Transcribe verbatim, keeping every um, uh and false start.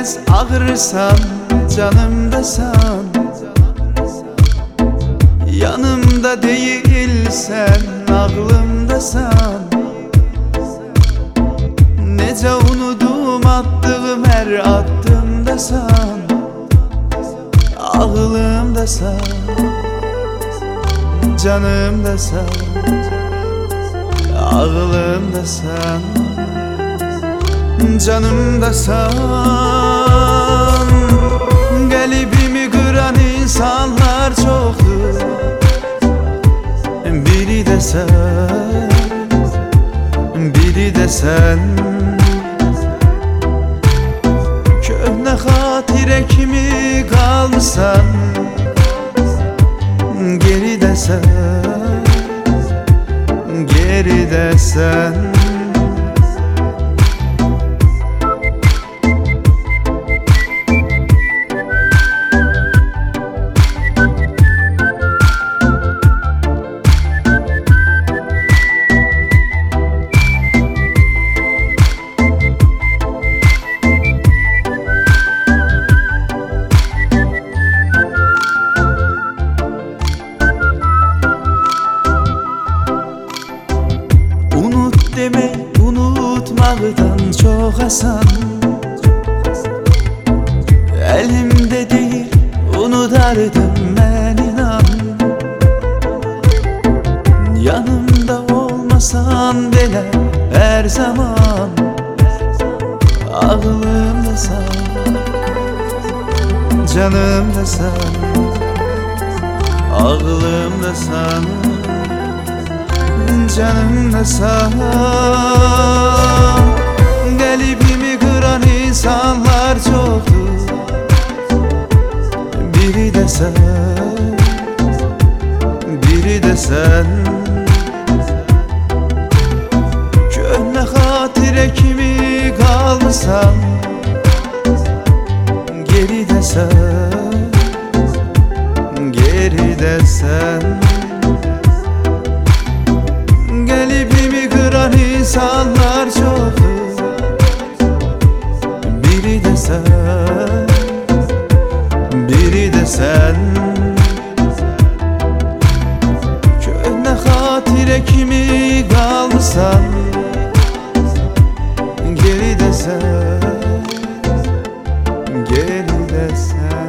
biraz ağırsan, canımdasan, yanımda değilsen, aklımdasan, nece unudum attığım her adımdasan, aklımdasan, canımdasan, aklımdasan, canımdasan. Kalbimi kıran insanlar çoktur, biri de sen, biri de sen. Köhne hatire kimi kalmışsan, geride sen, geride sen. Demek unutmaktan çok asan, elimde değil unutardım ben inan. Yanımda olmasan bile her zaman, aklımdasan, canımdasan, aklımdasan, canımdasan. Kalbimi kıran insanlar çoktur, biri de sen, biri de sen. Köhne hatire kimi kalmışsan, geride sen, geride sen. Kalbimi kıran insanlar çoktur, biri de sen, biri de sen. Köhne hatire kimi kalmışsan, geride sen, geride sen.